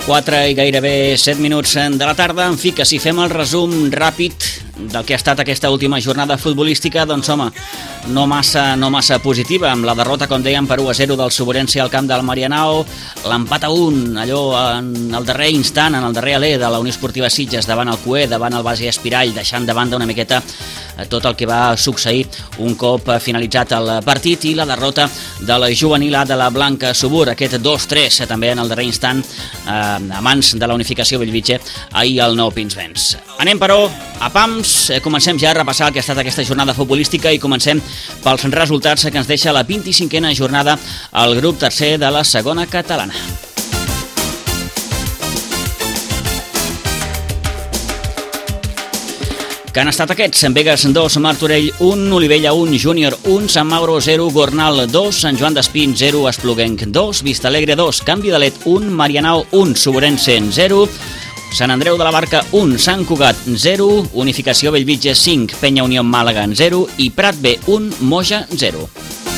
4 i gairebé 7 minuts de la tarda. En fi, que si fem el resum ràpid del que ha estat aquesta última jornada futbolística, doncs home, no massa positiva, amb la derrota, com dèiem, per 1-0 del Suburense al camp del Marianao, l'empat a 1, allò en el darrer instant, en el darrer alè de la Unió Esportiva Sitges davant el CUE, davant el Base Espirall, deixant de banda una miqueta tot el que va succeir un cop finalitzat el partit, i la derrota de la juvenil A de la Blanca Subur, aquest 2-3 també en el darrer instant, a mans de la Unificació Bellvitge ahir al Nou Pinsbens. Anem, però, a pams, comencem ja a repassar el que ha estat aquesta jornada futbolística i comencem pels resultats que ens deixa la 25a jornada al grup tercer de la segona catalana. Que han estat aquests: Begues 2, Martorell 1, Olivella 1, Júnior 1, Sant Mauro 0, Gornal 2, Sant Joan d'Espí 0, Espluguenc 2, Vistalegre 2, Canvi de Let 1, Marianao 1, Suburense 0, Sant Andreu de la Barca 1, Sant Cugat 0, Unificació Bellvitge 5, Penya Unió Màlaga 0 i Prat B 1, Moja 0.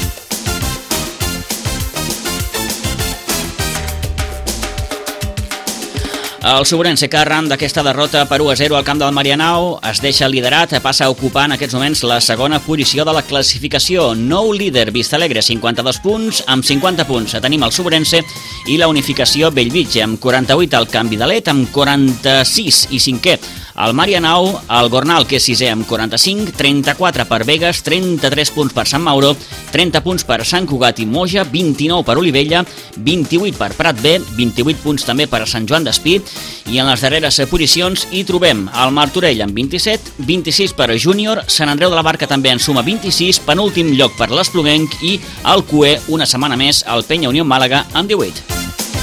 El Suburense, que arran d'aquesta derrota per 1-0 al camp del Marianao, es deixa liderat, passa a ocupar en aquests moments la segona posició de la classificació. Nou líder, Vistalegre, 52 punts, amb 50 punts tenim el Suburense i la Unificació Bellvitge, amb 48 al Canvi de Let, amb 46 i cinquè el Marianao, el Gornal, que és sisè, amb 45, 34 per Begues, 33 punts per Sant Mauro, 30 punts per Sant Cugat i Moja, 29 per Olivella, 28 per Prat B, 28 punts també per Sant Joan d'Espí, i en les darreres posicions hi trobem el Martorell amb 27, 26 per Júnior, Sant Andreu de la Barca també en suma 26, penúltim lloc per l'Espluguenc i el CUE, una setmana més, el Penya Unió Màlaga amb 18.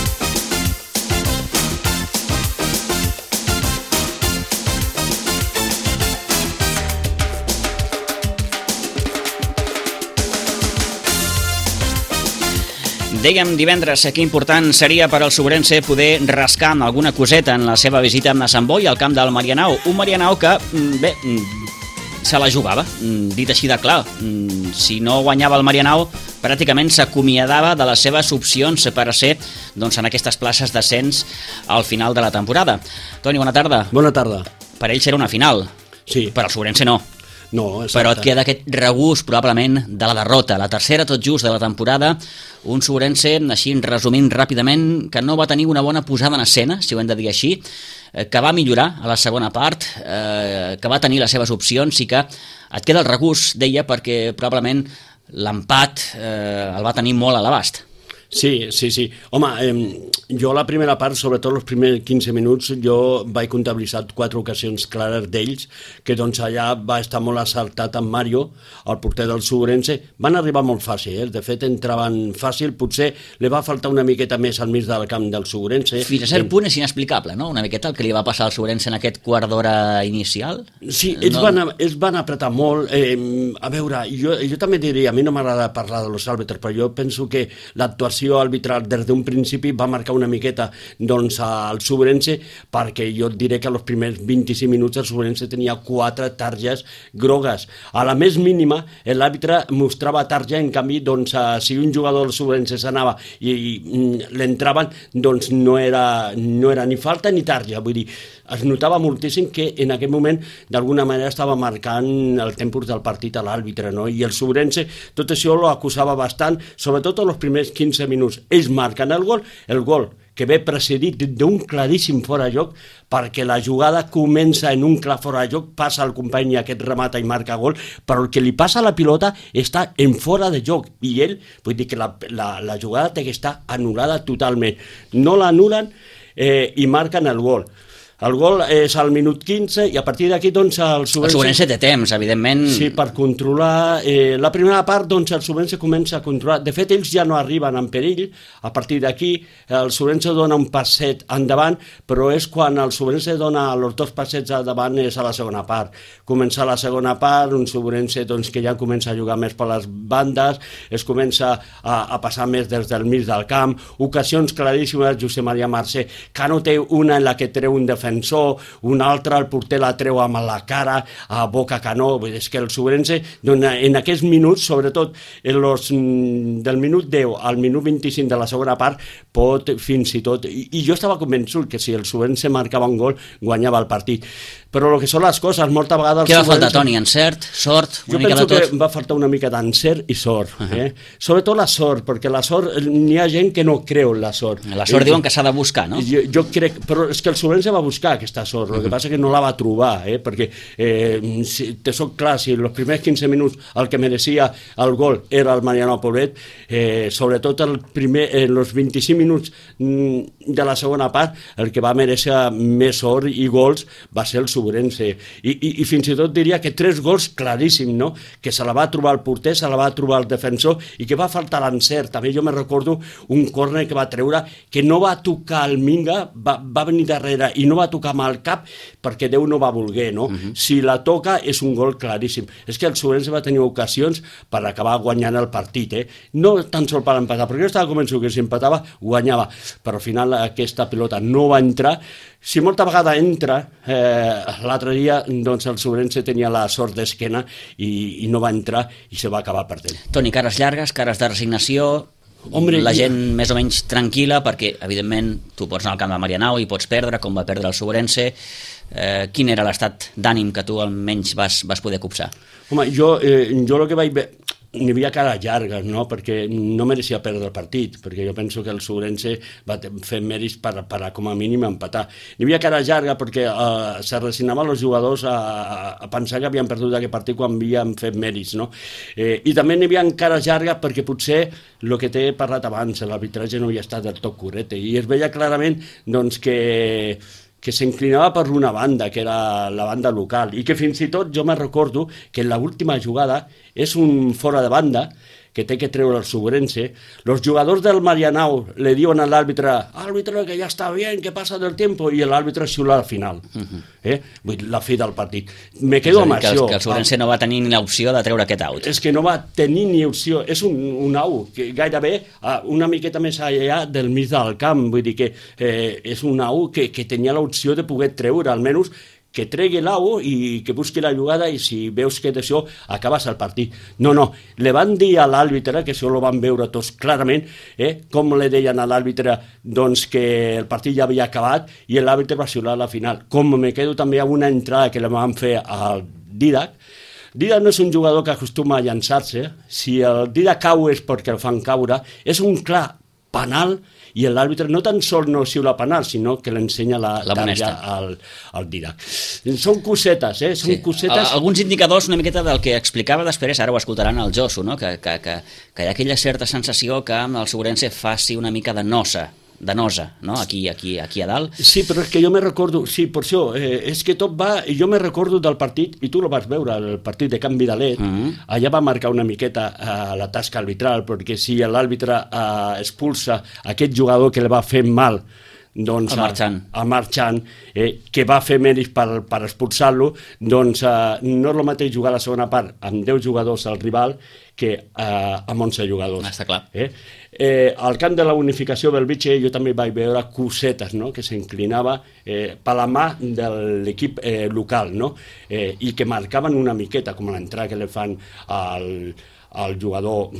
Dèiem divendres que important seria per al Suburense poder rascar amb alguna coseta en la seva visita a Sant Boi al camp del Marianao. Un Marianao que, bé, se la jugava, dit així de clar. Si no guanyava el Marianao, pràcticament s'acomiadava de les seves opcions per a ser, doncs, en aquestes places d'ascens al final de la temporada. Toni, bona tarda. Bona tarda. Per ells era una final, sí. Per al Suburense no. No, però et queda aquest regust probablement de la derrota, la tercera tot just de la temporada, un Suburense, així resumint ràpidament, que no va tenir una bona posada en escena, si ho hem de dir així, que va millorar a la segona part, que va tenir les seves opcions i que et queda el regust, deia, perquè probablement l'empat el va tenir molt a l'abast. Sí. Home, jo la primera part, sobretot els primers 15 minuts, jo vaig comptabilitzar 4 ocasions clares d'ells, que doncs allà va estar molt acertat amb Mario, el porter del Suburense. Van arribar molt fàcil, de fet entraven fàcil, potser li va faltar una miqueta més al mig del camp del Suburense. Fins a cert punt és inexplicable, no? Una miqueta el que li va passar al Suburense en aquest quart d'hora inicial. Sí, ells van apretar molt. A veure, jo també diria, a mi no m'agrada parlar de los àrbitres, però jo penso que l'actuació arbitral des d'un principi va marcar una miqueta doncs al Suburense, perquè jo et diré que als primers 25 minuts el Suburense tenia 4 targes grogues. A la més mínima l'àrbitre mostrava tarja, en canvi doncs si un jugador del Suburense s'anava i l'entraven, doncs no era ni falta ni tarja, vull dir, es notava moltíssim que en aquell moment d'alguna manera estava marcant el tempus del partit a l'àrbitre, no? I el Suburense tot això lo acusava bastant, sobretot els primers 15 minuts. Ells marquen el gol que ve precedit d'un claríssim fora de joc, perquè la jugada comença en un clar fora de joc, passa al company i aquest remata i marca gol, però el que li passa a la pilota està en fora de joc, i ell, vull dir que la jugada té que estar anul·lada totalment. No l'anul·len i marquen el gol. El gol és al minut 15 i a partir d'aquí doncs el Suburense té temps, evidentment. Sí, per controlar. La primera part doncs el Suburense comença a controlar. De fet, ells ja no arriben en perill. A partir d'aquí el Suburense dona un passet endavant, però és quan el Suburense dona els 2 passets endavant és a la segona part. Comença la segona part, un Suburense doncs, que ja comença a jugar més per les bandes, es comença a passar més des del mig del camp, ocasions claríssimes, Josep Maria Mercè, que no té una en la que treu un defensa defensor, un altre, el porter la treu amb la cara, a boca canó, és que el Subrense, en aquests minuts, sobretot del minut 10 al minut 25 de la segona part, pot fins i tot, i jo estava convençut que si el Subrense marcava un gol, guanyava el partit. Però el que són les coses, molta vegada... Què va faltar, Toni? Encert? Sort? Jo penso que va faltar una mica d'encert i sort. Sobretot la sort, perquè la sort, n'hi ha gent que no creu en la sort. La sort diuen que s'ha de buscar, no? Jo crec, però és que el Subrense va buscar aquesta sort, el que passa que no la va trobar, perquè te soc clar, si en els primers 15 minuts el que merecia el gol era el Mariano Poblet, sobretot en els 25 minuts de la segona part, el que va mereixer més sort i gols va ser el Subrense, i fins i tot diria que 3 gols claríssims, no? Que se la va trobar el porter, se la va trobar el defensor i que va faltar l'encert. També jo me recordo un córner que va treure que no va tocar el Minga, va venir darrere i no va tocar amb el cap perquè Déu no va voler, no? Si la toca és un gol claríssim. És que el Subrense va tenir ocasions per acabar guanyant el partit, no tan sols per empatar, perquè jo estava convençut que si empatava guanyava, però al final aquesta pilota no va entrar. Si molta vegada entra, l'altre dia doncs el Subrense tenia la sort d'esquena i no va entrar i se va acabar perdent. Toni, cares llargues, cares de resignació, la gent més o menys tranquil·la, perquè evidentment tu pots anar al camp de Marianao i pots perdre, com va perdre el Subrense. Quin era l'estat d'ànim que tu almenys vas poder copsar? Home, jo el que vaig veure, n'hi havia cares llargues, no? Perquè no mereixia perdre el partit, perquè jo penso que el Subrense va fer mèrits per com a mínim empatar. N'hi havia cares llargues perquè se resignaven els jugadors a pensar que havien perdut aquest partit quan havien fet mèrits, no? I també n'hi havia cares llargues perquè potser el que t'he parlat abans, l'arbitratge no havia estat del tot correcte, i es veia clarament doncs, que s'inclinava per una banda, que era la banda local, i que fins i tot jo me recordo que en l'última jugada és un fora de banda que té que treure el Subrense. Els jugadors del Marianao le diuen a l'àrbitre, àrbitre, que ja està bé, que passa del temps, i l'àrbitre xiula al final. La fi del partit. Me quedo amb això. Que el Subrense no va tenir ni l'opció de treure aquest out. És que no va tenir ni opció. És un out que gairebé una miqueta més allà del mig del camp. Vull dir que és un out que tenia l'opció de poder treure, almenys que tregui l'au i que busqui la jugada, i si veus que d'això acabes el partit. No, le van dir a l'àrbitre, que això ho van veure tots clarament, com le deien a l'àrbitre doncs que el partit ja havia acabat, i l'àrbitre va xiular a la final. Com me quedo també a una entrada que la van fer al Didac. Didac no és un jugador que acostuma a llançar-se. Si el Didac cau és perquè el fan caure. És un clar penal, i l'àrbitre no tan sols no xiula penal, sinó que l'ensenya la tarja al Didac. Són cosetes, són cosetes... Alguns indicadors una miqueta del que explicava després, ara ho escoltaran el Josu, no? Que hi ha aquella certa sensació que amb el Subrense faci una mica de nosa, no? Aquí a dalt. Sí, però és que jo me recordo, sí, per això, és que tot va, jo me recordo del partit, i tu lo vas veure, el partit de Can Vidalet, allà va marcar una miqueta la tasca arbitral, perquè si l'àrbitre expulsa aquest jugador que li va fer mal, doncs, a Marchant, que va fer mèrits per expulsar-lo, doncs no és el mateix jugar la segona part amb 10 jugadors al rival que amb 11 jugadors. Està clar. Al camp de la unificació del Belvitge jo també vaig veure cosetes, no? Que s'inclinava per la mà de l'equip local, no? I que marcaven una miqueta, com l'entrada que li fan al jugador,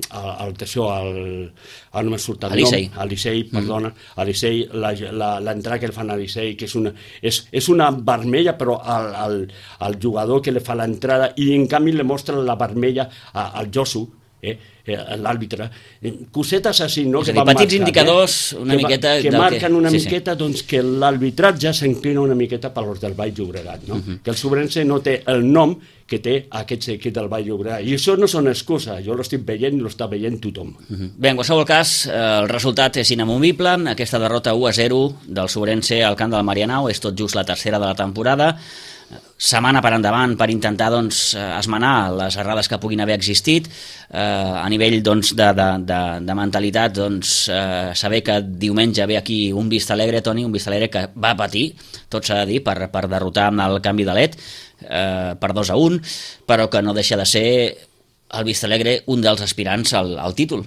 no me surt el nom, a Licey, perdona, a Licey, l'entrada que li fan a Licey, que és una vermella, però al jugador que li fa l'entrada, i en canvi li mostra la vermella al Josu, l'àrbitre, cosetes així, no? És a dir, petits indicadors una miqueta... Que marquen una miqueta doncs, que l'arbitratge s'inclina una miqueta per als del Vall Llobregat, no? Que el Subrense no té el nom que té aquest equip del Vall Llobregat, i això no són excuses, jo l'estic veient i l'està veient tothom. Bé, en qualsevol cas, el resultat és inamovible, aquesta derrota 1-0 del Subrense al camp del Marianao, és tot just la tercera de la temporada, setmana per endavant per intentar esmenar les errades que puguin haver existit, a nivell de mentalitat, saber que diumenge ve aquí un Vistalegre, Toni, un Vistalegre que va patir, tot s'ha de dir, per derrotar amb el canvi de led per 2-1, però que no deixa de ser el Vistalegre un dels aspirants al títol.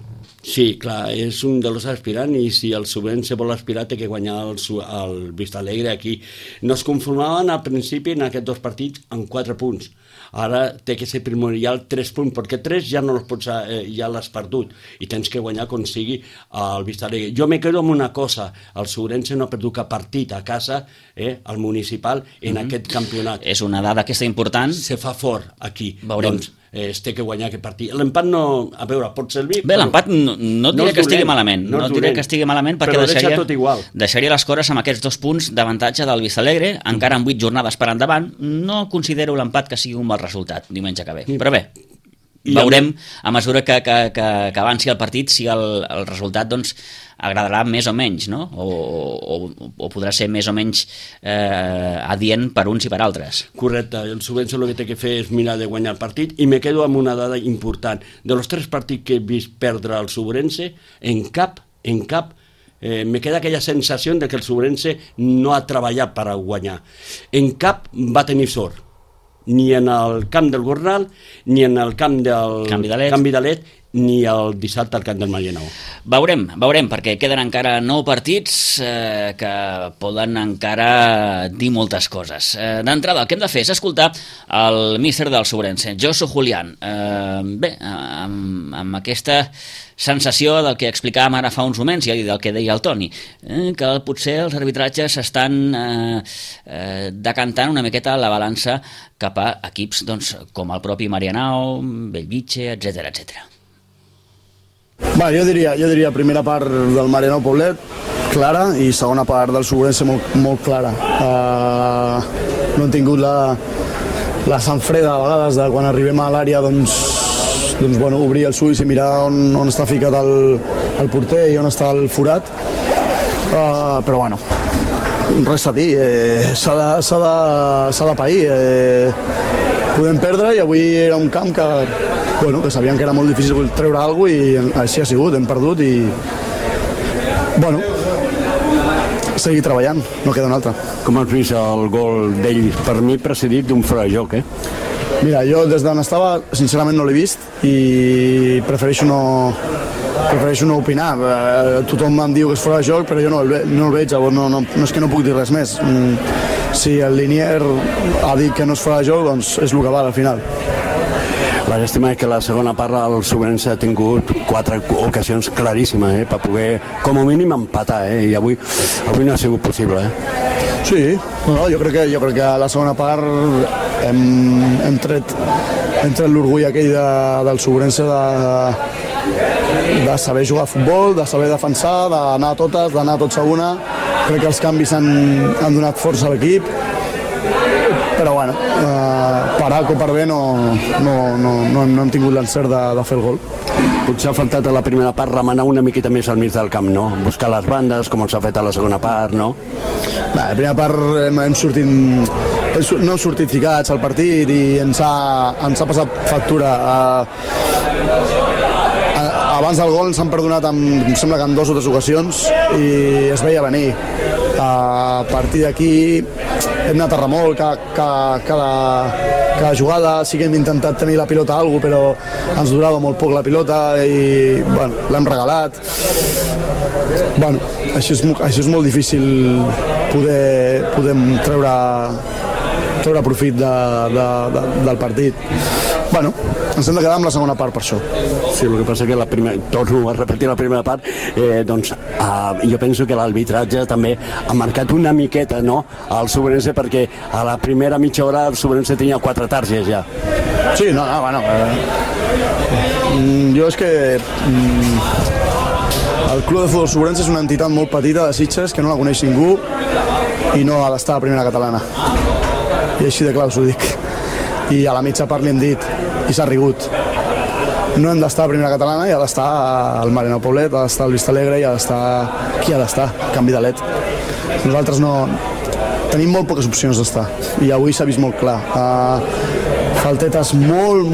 Sí, clar, és un dels aspirants i si el Subrense vol aspirar té que guanyar el Vistalegre aquí. No es conformaven al principi en aquests 2 partits amb 4 punts. Ara té que ser primordial 3 punts, perquè 3 ja no els pots, ja l'has perdut i tens que guanyar com sigui el Vistalegre. Jo me quedo amb una cosa, el Subrense no ha perdut cap partit a casa, al municipal, en aquest campionat. És una dada aquesta important. Se fa fort aquí. Veurem. Doncs es té que guanyar aquest partit. L'empat no, a veure, pot servir... Bé, l'empat no diré que estigui malament, no diré que estigui malament perquè deixaria les coses amb aquests 2 punts d'avantatge del Vistalegre, encara amb 8 jornades per endavant. No considero l'empat que sigui un mal resultat diumenge que ve, però bé, veurem a mesura que avanci el partit si el resultat doncs agradarà més o menys, no? O podrà ser més o menys adient per uns i per altres. Correcte, el Subrense el que té que fer és mirar de guanyar el partit i me quedo amb una dada important. De los 3 partits que he vist perdre el Subrense, en cap me queda aquella sensació de que el Subrense no ha treballat per guanyar. En cap va tenir sort, ni en el camp del Gornal, ni en el camp del Canvi d'Alet, ni el dissabte al camp del Marianao. Veurem, perquè queden encara 9 partits que poden encara dir moltes coses. D'entrada, el que hem de fer és escoltar el míster del Subrense, Josu Julián. Bé, amb aquesta sensació del que explicàvem ara fa uns moments i del que deia el Toni, que potser els arbitratges estan decantant una miqueta la balança cap a equips com el propi Marianao, Bellvitge, etc. Jo diria primera part del Marianao Poblet clara i segona part del Subrense molt clara. No hem tingut la sang freda a vegades de quan arribem a l'àrea obrir els ulls i mirar on està ficat el porter i on està el forat, però res a dir, s'ha de pair. Podem perdre i avui era un camp que sabíem que era molt difícil treure alguna cosa i així ha sigut, hem perdut i seguir treballant, no queda un altre. Com has vist el gol d'ell? Per mi precedit d'un fora de joc, Mira, jo des d'on estava sincerament no l'he vist i prefereixo no opinar. Tothom em diu que és fora de joc, però jo no el veig, llavors no és que no puc dir res més. Si el Linier ha dit que no és fora de joc, doncs és el que val al final. La llàstima és que la segona part el Subrense ha tingut 4 ocasions claríssimes per poder, com a mínim, empatar, i avui no ha sigut possible. Sí, jo crec que a la segona part hem tret l'orgull aquell del Subrense de saber jugar a futbol, de saber defensar, d'anar a totes, d'anar tots a una. Crec que els canvis han donat força a l'equip, però per A o per B no hem tingut l'encert de fer el gol. Potser ha faltat a la primera part remenar una miqueta més al mig del camp, no? Buscar les bandes, com s'ha fet a la segona part, no? A la primera part no hem sortit ficats al partit i ens ha passat factura. Abans del gol ens han perdonat em sembla que en 2 o 3 ocasions i es veia venir. A partir d'aquí hem anat a remolc cada jugada, sí que hem intentat tenir la pilota a algú, però ens durava molt poc la pilota i l'hem regalat. Això és molt difícil poder treure profit del partit. Ens hem de quedar amb la segona part per això. Sí, el que passa que torno a repetir la primera part, jo penso que l'arbitratge també ha marcat una miqueta, no?, al Subrense, perquè a la primera mitja hora el Subrense tenia 4 targes ja. Sí, jo és que el Club de Futbol Subrense és una entitat molt petita de Sitges que no la coneix ningú i no ha d'estar a primera catalana. I així de clar us ho dic. I a la mitja part li hem dit i s'ha rigut. No hem d'estar a primera catalana i ha d'estar al Marianao Poblet, ha d'estar al Vistalegre i ha d'estar... Qui ha d'estar? Canvi d'Alet. Nosaltres no... Tenim molt poques opcions d'estar i avui s'ha vist molt clar. Faltetes molt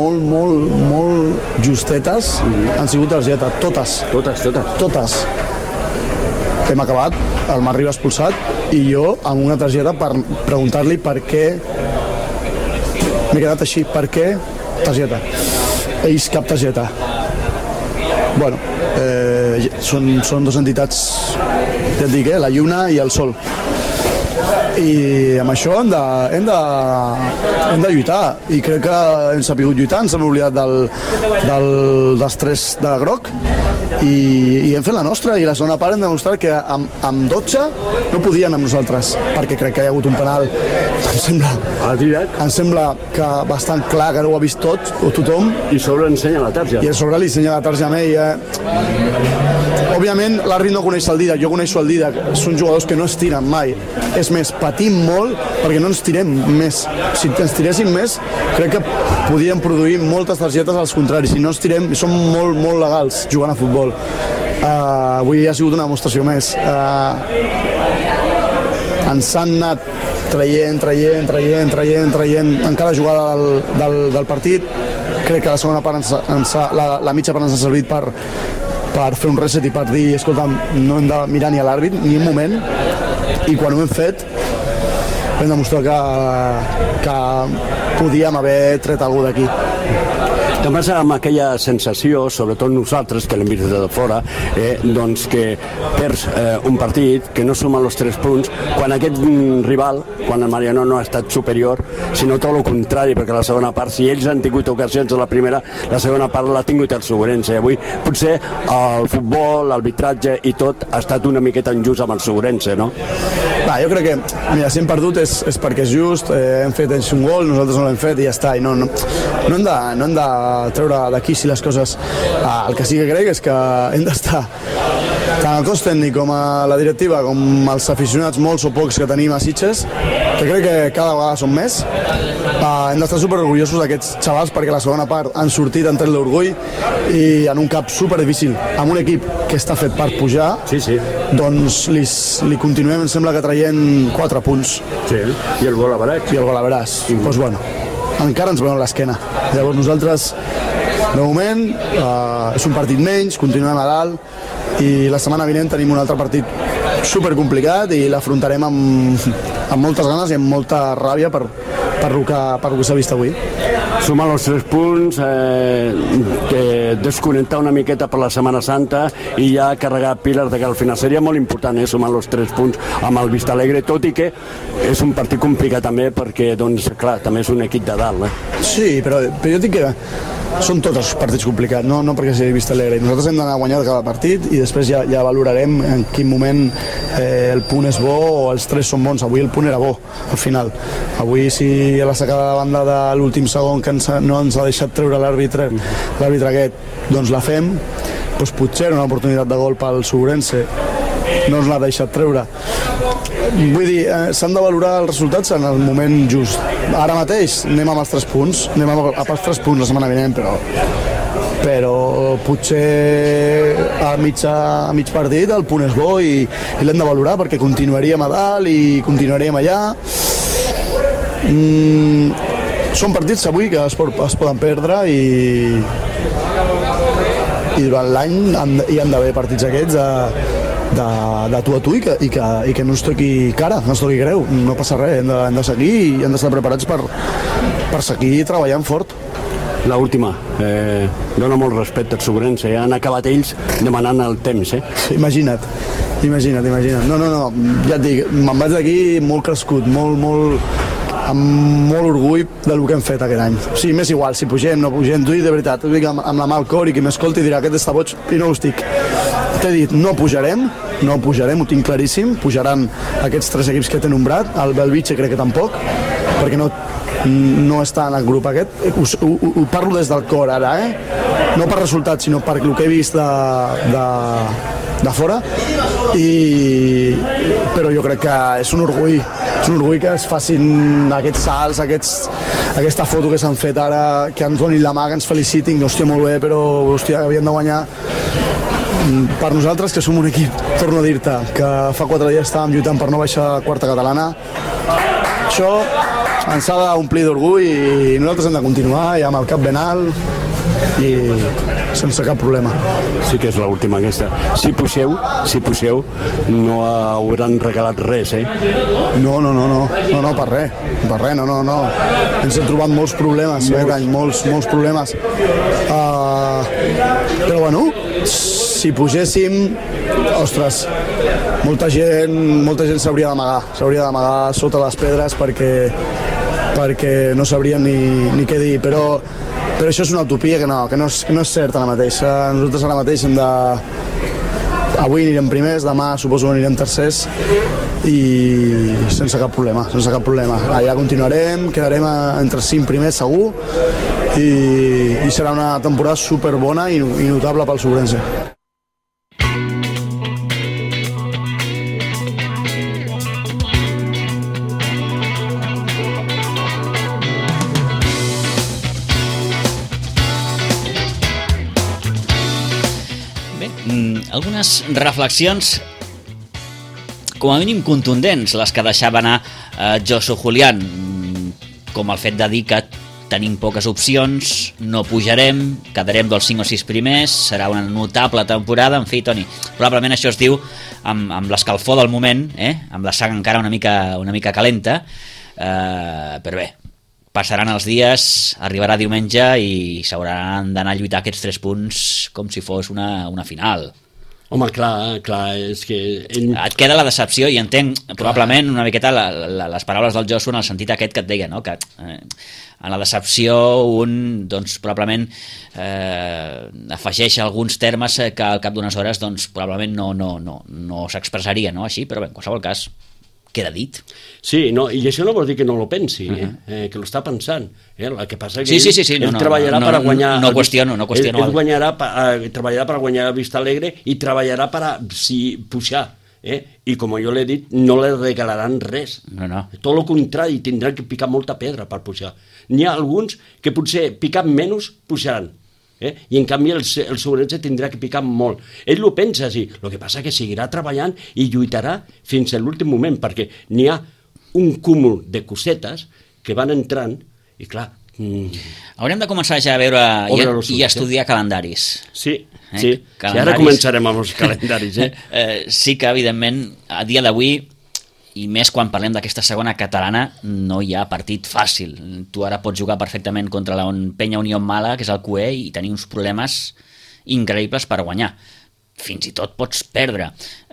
justetes han sigut targeta, totes. Hem acabat, el Marri va expulsat i jo amb una targeta per preguntar-li per què m'he quedat així, per què targeta? Ells cap targeta. bueno, són dues entitats, ja et dic, la lluna i el sol. I amb això hem de lluitar, i crec que hem sabut lluitar, ens hem oblidat dels tres de groc i hem fet la nostra, i la segona part hem demostrat que amb 12 no podien amb nosaltres, perquè crec que hi ha hagut un penal, em sembla que bastant clar, que ho ha vist tothom, i sobre ensenya la tarja, i a sobre li ensenya la tarja a ell. Òbviament l'àrbit no coneix el Didac, jo coneixo el Didac, són jugadors que no es tiren mai, és més, patim molt perquè no ens tirem més. Si ens tiréssim més, crec que podíem produir moltes targetes als contraris. Si no ens tirem, som molt, molt legals jugant a futbol. Avui ha sigut una demostració més. Ens han anat traient en cada jugada del partit. Crec que la segona part, la mitja part ens ha servit per fer un reset i per dir, escolta, no hem de mirar ni a l'àrbit ni un moment, i quan ho hem fet hem demostrat que podíem haver tret algú d'aquí. També amb aquella sensació, sobretot nosaltres, que l'hem vist de fora, doncs que perds un partit, que no sumen els 3 punts, quan aquest rival, quan el Mariano no ha estat superior, sinó tot el contrari, perquè la segona part, si ells han tingut ocasions a la primera, la segona part l'ha tingut el Segurense. Avui potser el futbol, l'arbitratge i tot ha estat una miqueta injust amb el Segurense, no? Jo crec que, mira, si hem perdut és perquè és just, hem fet un gol, nosaltres no l'hem fet i ja està, i no hem de treure d'aquí si les coses... El que sí que crec és que hem d'estar, tant el cos tècnic com a la directiva, com els aficionats, molts o pocs que tenim a Sitges, que crec que cada vegada són més, hem d'estar superorgullosos d'aquests xavals, perquè la segona part han sortit, han tret l'orgull, i en un camp superdifícil, amb un equip que està fet per pujar, doncs li continuem, em sembla que traient 4 punts. Sí, i el gol a Veràs. Doncs bueno, encara ens veuen l'esquena. Llavors nosaltres, de moment, és un partit menys, continuem a dalt, i la setmana vinent tenim un altre partit supercomplicat i l'afrontarem amb moltes ganes i amb molta ràbia per el que s'ha vist avui. Sumar els 3 punts, que desconnectar una miqueta per la Setmana Santa i ja carregar piles de cara al final. Seria molt important sumar els 3 punts amb el Vistalegre, tot i que és un partit complicat també perquè, doncs, clar, també és un equip de dalt. Sí, però jo dic que són tots els partits complicats, no perquè sigui Vistalegre. Nosaltres hem d'anar a guanyar cada partit i després ja valorarem en quin moment el punt és bo o els 3 són bons. Avui el punt era bo, al final. Avui, si a la sacada de banda de l'últim segon que no ens ha deixat treure l'àrbitre aquest, doncs la fem, doncs potser era una oportunitat de gol pel Segurense, no ens l'ha deixat treure. Vull dir, s'han de valorar els resultats en el moment just. Ara mateix anem amb els 3 punts, anem a pels 3 punts la setmana vinent, però potser a mig partit el punt és bo i l'hem de valorar perquè continuaríem a dalt i continuaríem allà. Són partits avui que es poden perdre i durant l'any hi han d'haver partits aquests de tu a tu i que no ens toqui cara, no ens toqui greu, no passa res, hem de seguir i hem d'estar preparats per seguir treballant fort. L'última, dona molt respecte al Segurense, han acabat ells demanant el temps. Imagina't. No, ja et dic, me'n vaig d'aquí molt crescut, amb molt orgull del que hem fet aquest any. O sigui, m'és igual, si pugem, no pugem, t'ho dic de veritat, t'ho dic amb la mà al cor i qui m'escolti dirà aquest està boig i no ho estic. T'he dit, no pujarem, ho tinc claríssim, pujaran aquests 3 equips que t'he nombrat, el Belvitge crec que tampoc, perquè no està en el grup aquest, ho parlo des del cor ara, no per resultats, sinó per el que he vist de fora, però jo crec que és un orgull que es facin aquests salts, aquesta foto que s'han fet ara, que ens donin la mà, que ens felicitin, hòstia, molt bé, però hòstia, havien de guanyar. Per nosaltres, que som un equip, torno a dir-te, que fa 4 dies estàvem lluitant per no baixar a quarta catalana, això ens ha d'omplir d'orgull i nosaltres hem de continuar i amb el cap ben alt i sense cap problema. Sí que és l'última aquesta. Si pugeu, no hauran regalat res, No, per res, no. Ens hem trobat molts problemes, molts problemes. Però bueno, si pugéssim, ostres, molta gent s'hauria d'amagar sota les pedres perquè no sabrien ni què dir, però això és una utopia que no és cert ara mateix. Nosaltres ara mateix avui anirem primers, demà suposo que anirem tercers i sense cap problema. Allà continuarem, quedarem entre 5 primers segur i serà una temporada superbona i notable pel Sobrense. Algunes reflexions com a mínim contundents, les que deixava anar Josu Julián, com el fet de dir que tenim poques opcions, no pujarem, quedarem dels 5 o 6 primers, serà una notable temporada. En fi, Toni, probablement això es diu amb l'escalfor del moment, amb la sang encara una mica calenta, però bé, passaran els dies, arribarà diumenge i s'hauran d'anar a lluitar aquests 3 punts com si fos una final. Home, clar, és que... Et queda la decepció i entenc probablement una miqueta les paraules del Josu en el sentit aquest que et deia, no? Que en la decepció un doncs, probablement afegeix alguns termes que al cap d'unes hores doncs, probablement no s'expressaria, no? Així, però bé, en qualsevol cas queda dit. Sí, no, i això no vol dir que no lo pensi, que lo està pensant. El que passa que sí, ell treballarà per guanyar... No qüestiono. Ell treballarà per guanyar el Vista Alegre i treballarà per pujar. I com jo l'he dit, no li regalaran res. No. Tot el contrari, tindrà que picar molta pedra per pujar. N'hi ha alguns que potser picant menys pujaran. I en canvi el Sobrense tindrà que picar molt. Ell ho pensa així, el que passa que seguirà treballant i lluitarà fins a l'últim moment, perquè n'hi ha un cúmul de cosetes que van entrant i clar... Haurem de començar ja a veure i estudiar calendaris. Sí, ara començarem amb els calendaris. Sí que evidentment a dia d'avui, i més quan parlem d'aquesta segona catalana, no hi ha partit fàcil. Tu ara pots jugar perfectament contra la Penya Unió Mala, que és el QE, i tenir uns problemes increïbles per guanyar. Fins i tot pots perdre.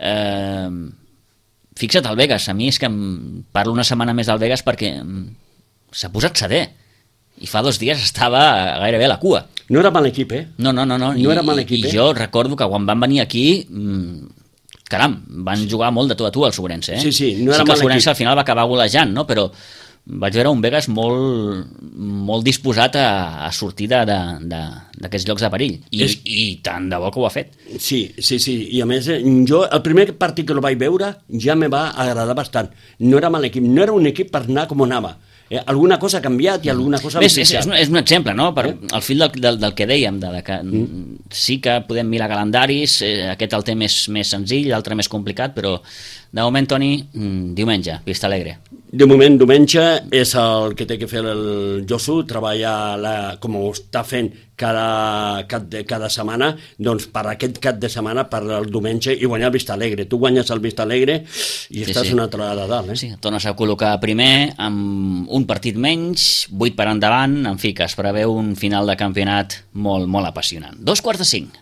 Fixa't al Vegas. A mi és que parlo una setmana més del Vegas perquè s'ha posat sedè. I fa 2 dies estava gairebé a la cua. No era mal equip, No. No era mal equip, I jo recordo que quan van venir aquí... Caram, van jugar molt de tu a tu al Sobrense, Sí, no era mal equip. Sí que el Sobrense al final va acabar golejant, no? Però vaig veure un Vegas molt disposat a sortir d'aquests llocs de perill. I tant de bo que ho ha fet. Sí. I a més, jo el primer partit que el vaig veure ja me va agradar bastant. No era mal equip, no era un equip per anar com anava. Alguna cosa ha canviat i alguna cosa ha beneficiat. És un exemple, no? Al fil del que dèiem, que sí que podem mirar calendaris, aquest el té més senzill, l'altre més complicat, però de moment, Toni, diumenge, Vista Alegre. De moment, diumenge és el que té que fer el Josu, treballar com ho està fent cada setmana, doncs per aquest cap de setmana, per el diumenge, i guanyar el Vista Alegre. Tu guanyes el Vista Alegre i estàs una altra de dalt. Sí, tornes a col·locar primer amb un partit menys, 8 per endavant, en fi, que es preveu un final de campionat molt, molt apassionant. 4:45.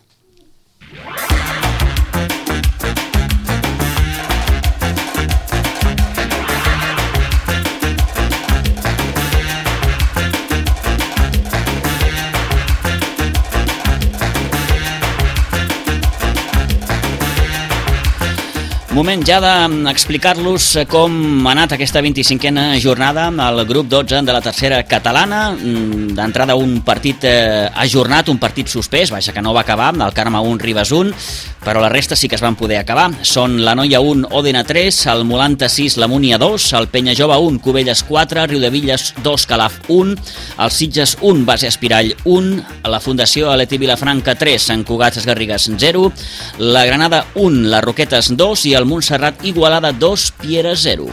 Moment ja d'explicar-los com ha anat aquesta 25a jornada al grup 12 de la tercera catalana. D'entrada un partit ajornat, un partit suspès, vaja que no va acabar, el Carme 1, Ribes 1, però la resta sí que es van poder acabar. Són la Noia 1, Òdena 3, el Molanta 6, la Múnia 2, el Penyajove 1, Cubelles 4, Riudevilles 2, Calaf 1, el Sitges 1, Base Espirall 1, la Fundació Aleti Vilafranca 3, Sant Cugat Garrigues 0, la Granada 1, les Roquetes 2 i el Montserrat Igualada 2, Piera 0.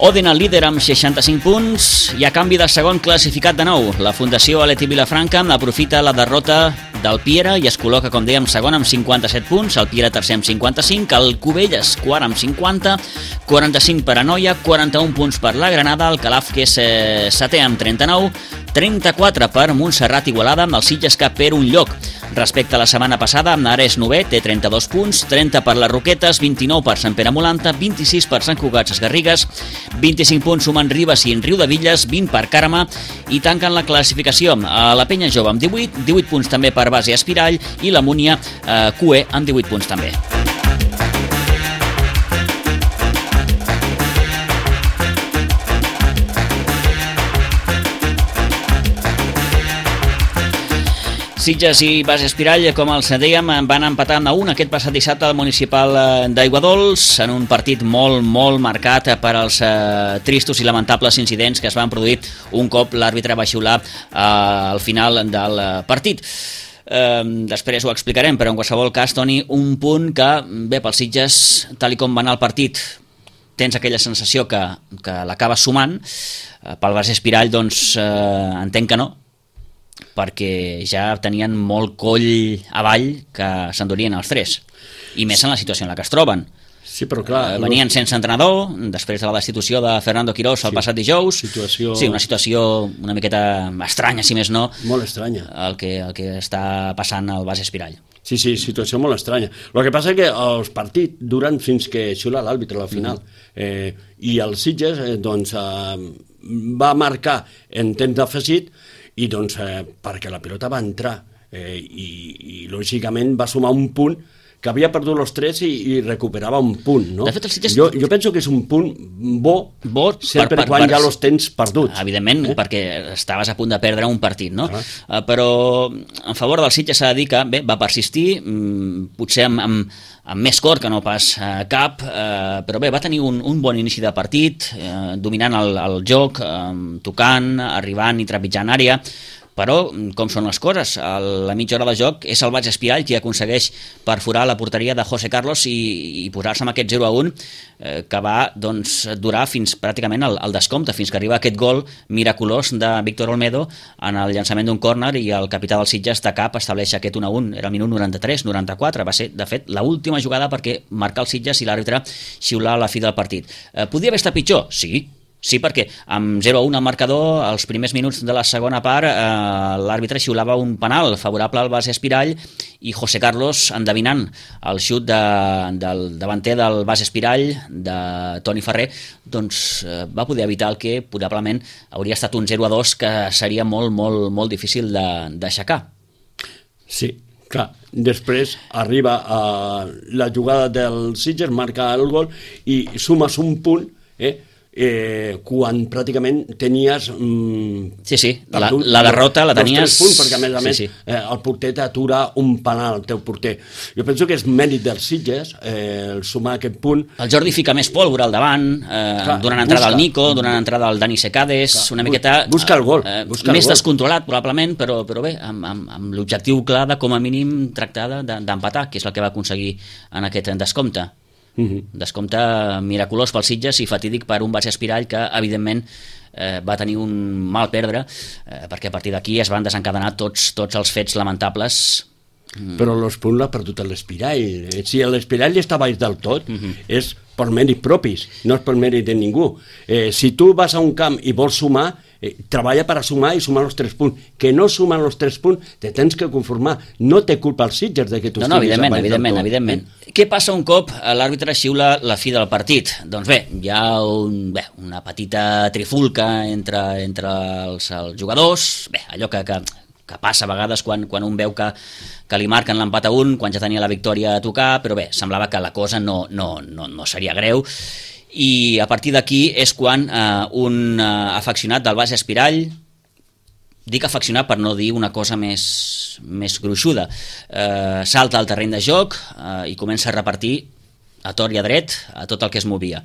Oden el líder amb 65 punts i a canvi de segon classificat de nou. La Fundació Aleti Vilafranca aprofita la derrota del Piera i es col·loca, com dèiem, segon amb 57 punts, el Piera tercer amb 55, el Cubelles quart amb 50, 45 per Anoia, 41 punts per la Granada, el Calaf, que és setè amb 39, 34 per Montserrat Igualada, amb el Sitges que perd un lloc. Respecte a la setmana passada, Nara és novè, té 32 punts, 30 per les Roquetes, 29 per Sant Pere Molanta, 26 per Sant Cugat Garrigues, 25 punts sumen Ribes i Riudevilles, 20 per Carme i tanquen la classificació a la Penya Jove amb 18 punts també per Base Espirall i la Múnia QE amb 18 punts també. Sitges i Base Espirall, com els dèiem, van empatar a 1 aquest passat dissabte al municipal d'Aiguadols en un partit molt marcat per als tristos i lamentables incidents que es van produir un cop l'àrbitre va xiular al final del partit. Després ho explicarem, però en qualsevol cas, Toni, un punt que, bé, pels Sitges, tal com va anar el partit, tens aquella sensació que l'acabes sumant. Pel Base Espirall, doncs, entenc que no, perquè ja tenien molt coll avall que s'endurien els tres, i més en la situació en la que es troben. Sí, però clar... Venien sense entrenador, després de la destitució de Fernando Quirós el passat dijous. Sí, una situació una miqueta estranya, si més no. Molt estranya. El que està passant al Base Espirall. Sí, situació molt estranya. El que passa és que els partits duren fins que xiula l'àrbitre a la final. I el Sitges va marcar en temps d'afegit i doncs perquè la pilota va entrar i lògicament va sumar un punt que havia perdut els tres i recuperava un punt, no? De fet, el Sitges... jo penso que és un punt bo sempre quan ja els tens perduts. Evidentment, perquè estaves a punt de perdre un partit, no? Però en favor del Sitges s'ha de dir que bé, va persistir, potser amb més cor que no pas cap, però bé, va tenir un bon inici de partit, dominant el joc, tocant, arribant i trepitjant àrea. Però, com són les coses, a la mitja hora de joc és el Base Espirall qui aconsegueix perforar la porteria de José Carlos i posar-se amb aquest 0-1 que va durar fins pràcticament al descompte, fins que arriba aquest gol miraculós de Víctor Olmedo en el llançament d'un córner, i el capità del Sitges de cap estableix aquest 1-1, era el minut 93-94, va ser de fet l'última jugada perquè marcar el Sitges i l'àrbitre xiular a la fi del partit. Podia haver estat pitjor? Sí, perquè amb 0-1 al marcador, als primers minuts de la segona part, l'àrbitre xiulava un penal favorable al Base Espirall i José Carlos, endevinant el xut del davanter del Base Espirall, de Toni Ferrer, doncs va poder evitar el que probablement hauria estat un 0-2 que seria molt difícil d'aixecar. Sí, clar. Després arriba la jugada del Sitges, marca el gol i sumes un punt, quan pràcticament tenies la derrota la tenies els 3 punts, perquè a més el porter t'atura un penal al teu porter. Jo penso que és mèrit dels Sitges el sumar aquest punt. El Jordi fica més pólvora al davant, donant entrada al Nico, donant entrada al Dani Secades, una miqueta busca el gol, més descontrolat probablement, però bé, amb l'objectiu clar de com a mínim tractar d'empatar, que és el que va aconseguir en aquest descompte. Descompte miraculós pel Sitges i fatídic per un Base Espirall que evidentment va tenir un mal perdre, perquè a partir d'aquí es van desencadenar tots els fets lamentables. Però els punts l'ha perdut l'Espirall. Si l'Espirall està baix del tot, és per mèrit propis, no és per mèrit de ningú. Si tu vas a un camp i vols sumar, treballa per a sumar i sumar els 3 punts. Que no sumen els 3 punts, te tens que conformar. No té culpa els Sitges de que tu estiguis a baix del tot. Evidentment. Què passa un cop l'àrbitre xiula la fi del partit? Doncs bé, hi ha una petita trifulca entre els jugadors, allò que passa a vegades quan un veu que li marquen l'empat a un, quan ja tenia la victòria a tocar, però bé, semblava que la cosa no seria greu, i a partir d'aquí és quan un afeccionat del Base Espirall, dic afeccionat per no dir una cosa més gruixuda, salta al terreny de joc i comença a repartir a tort i a dret a tot el que es movia.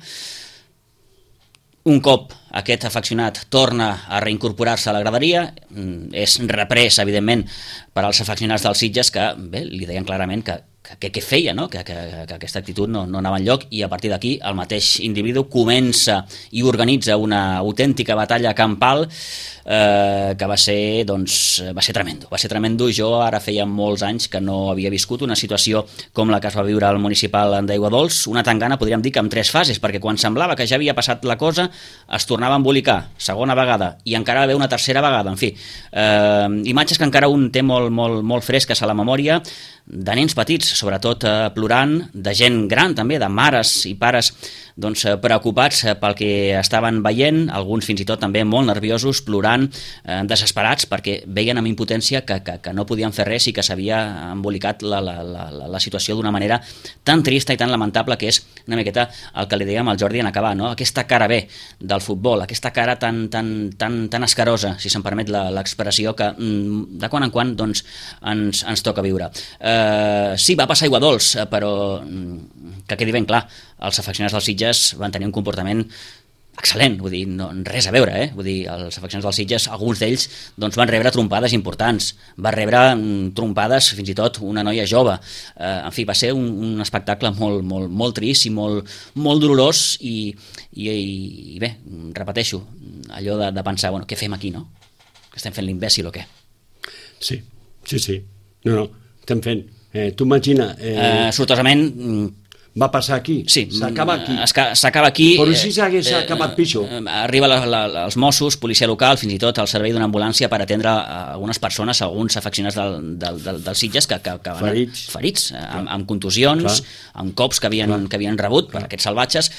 Un cop aquest afeccionat torna a reincorporar-se a la graderia, és reprès, evidentment, per als afeccionats dels Sitges que, bé, li deien clarament que què feia, no? que aquesta actitud no anava enlloc, i a partir d'aquí el mateix individu comença i organitza una autèntica batalla campal que va ser tremendo. Va ser tremendo. Jo ara feia molts anys que no havia viscut una situació com la que es va viure al municipal d'Aiguadols, una tangana, podríem dir que amb 3 fases, perquè quan semblava que ja havia passat la cosa es tornava a embolicar, segona vegada, i encara va haver una tercera vegada. En fi, imatges que encara un té molt fresques a la memòria, de nens petits, sobretot plorant, de gent gran també, de mares i pares preocupats pel que estaven veient, alguns fins i tot també molt nerviosos, plorant, desesperats, perquè veien amb impotència que no podien fer res i que s'havia embolicat la situació d'una manera tan trista i tan lamentable, que és una miqueta el que li dèiem al Jordi en acabar, no? Aquesta cara B del futbol, aquesta cara tan escarosa, si se'm permet l'expressió, que de quan en quan ens toca viure. Sí, va passar a Aiguadols, però que quedi ben clar, els afeccionats dels Sitges van tenir un comportament excel·lent, vull dir, no, res a veure, vull dir, els afeccionats dels Sitges, alguns d'ells van rebre trompades importants, va rebre trompades fins i tot una noia jove, en fi, va ser un espectacle molt trist i molt dolorós, i bé, repeteixo, allò de pensar, bueno, què fem aquí, no? Que estem fent l'imbècil o què? Sí, no, estem fent. Tu imagina... Sortosament... Va passar aquí? Sí. S'acaba aquí? S'acaba aquí. Però si s'hagués acabat pitjor. Arriba els Mossos, policia local, fins i tot el servei d'una ambulància per atendre algunes persones, alguns afeccionats dels Sitges que van ferits, amb contusions, amb cops que havien rebut per aquests salvatges.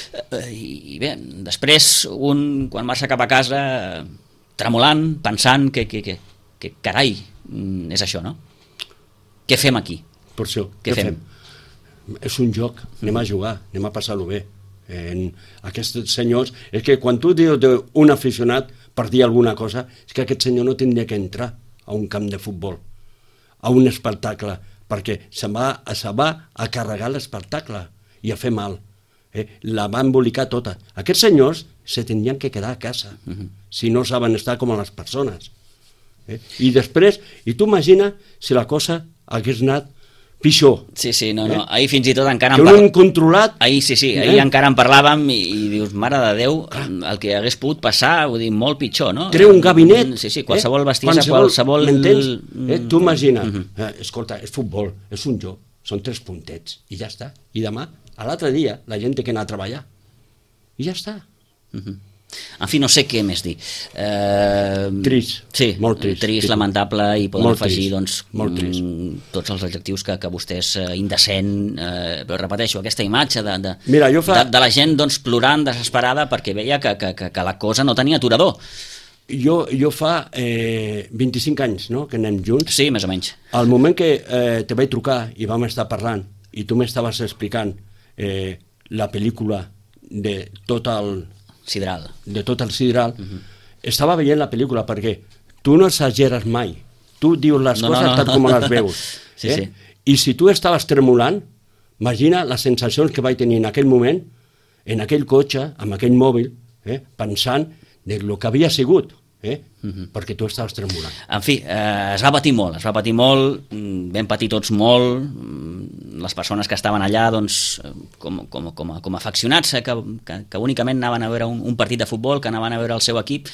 I bé, després, quan marxa cap a casa, tremolant, pensant que carai, és això, no? Què fem aquí? Per això, què fem? És un joc, anem a jugar, anem a passar-ho bé. Aquests senyors, és que quan tu dius d'un aficionat per dir alguna cosa, és que aquest senyor no tindria que entrar a un camp de futbol, a un espectacle, perquè se va a carregar l'espectacle i a fer mal. La va embolicar tota. Aquests senyors se tindrien que quedar a casa, si no saben estar com a les persones. I després, i tu imagina si la cosa hagués anat pitjor. Sí, no. Ahir fins i tot encara... Que ho hem controlat. Ahir encara en parlàvem i dius, mare de Déu, el que hagués pogut passar, vull dir, molt pitjor, no? Treu un gabinet. Sí, qualsevol bestiesa, qualsevol... M'entens? Tu imagina, escolta, és futbol, és un joc, són 3 puntets, i ja està. I demà, a l'altre dia, la gent té que anar a treballar. I ja està. En fi, no sé què més dir. Trist. Sí, molt trist. Trist, lamentable, i podem afegir tots els adjectius que vostès, indecent, però repeteixo, aquesta imatge de la gent plorant, desesperada, perquè veia que la cosa no tenia aturador. Jo fa 25 anys, no?, que anem junts. Sí, més o menys. Al moment que te vaig trucar i vam estar parlant, i tu m'estaves explicant la pel·lícula de tot el Sidral. Estava veient la pel·lícula perquè tu no exageres mai, tu dius les coses tal com les veus. Sí. I si tu estaves tremolant, imagina les sensacions que vaig tenir en aquell moment, en aquell cotxe, amb aquell mòbil, pensant del que havia sigut, perquè tu estaves tremolant. En fi, es va patir molt, vam patir tots molt, les persones que estaven allà, com a afeccionats, que únicament anaven a veure un partit de futbol, que anaven a veure el seu equip,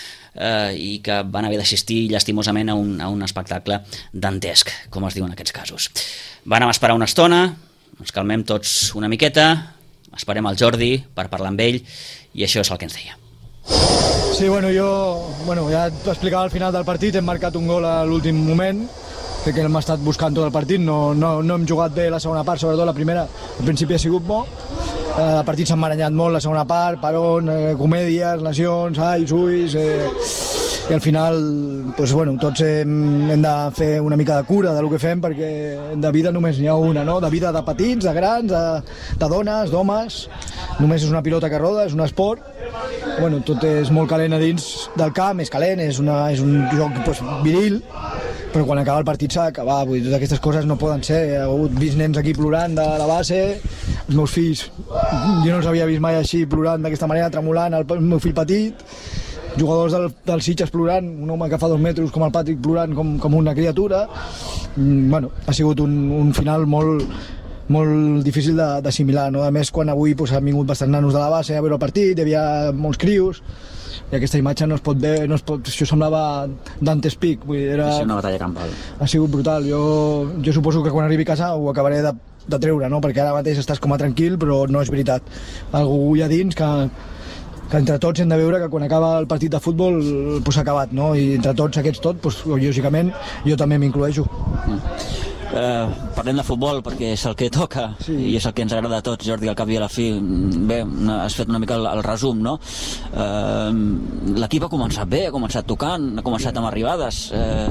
i que van haver d'assistir llastimosament a un espectacle dantesc, com es diu en aquests casos. Vam esperar una estona, ens calmem tots una miqueta, esperem el Jordi per parlar amb ell, i això és el que ens deia. Sí, ja t'explicava al final del partit, hem marcat un gol a l'últim moment, crec que hem estat buscant tot el partit, no hem jugat bé la segona part, sobretot la primera, al principi ha sigut bo, el partit s'ha emmaranyat molt la segona part, parons, comèdies, lesions, ulls, i al final tots hem de fer una mica de cura del que fem, perquè de vida només n'hi ha una, no? De vida de petits, de grans, de dones, d'homes, només és una pilota que roda, és un esport, tot és molt calent a dins del camp, és calent, és un joc viril, però quan acaba el partit s'ha d'acabar, totes aquestes coses no poden ser. He vist nens aquí plorant de la base, els meus fills, jo no els havia vist mai així plorant d'aquesta manera, tremolant, el meu fill petit, jugadors del Sitges plorant, un home que fa 2 metres com el Patrick plorant com una criatura. Bueno, ha sigut un final molt difícil d'assimilar, no? A més, quan avui han vingut bastants nanos de la base a veure el partit, hi havia molts crios, i aquesta imatge no es pot ver, això semblava Dante's Peak, vull dir, era una batalla campal. Ha sigut brutal. Jo suposo que quan arribi a casa ho acabaré de treure, no? Perquè ara mateix estàs com a tranquil, però no és veritat. Algú hi ha dins que entre tots hem de veure que quan acaba el partit de futbol s'ha acabat, no? I entre tots aquests lògicament jo també m'incloeixo. Parlem de futbol perquè és el que toca, sí. I és el que ens agrada a tots, Jordi, al cap i a la fi. Bé, has fet una mica el resum, no? L'equip ha començat bé, ha començat tocant, ha començat amb arribades,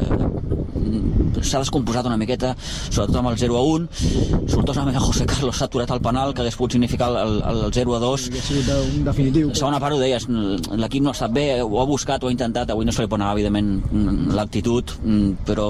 s'ha descomposat una miqueta, sobretot amb el 0-1. Sortosament José Carlos s'ha aturat el penal, que hagués pogut significar el 0-2. Ha sigut un definitiu. La segona part ho deies, l'equip no ha estat bé, ho ha buscat, ho ha intentat, avui no se li pot negar, evidentment, l'actitud, però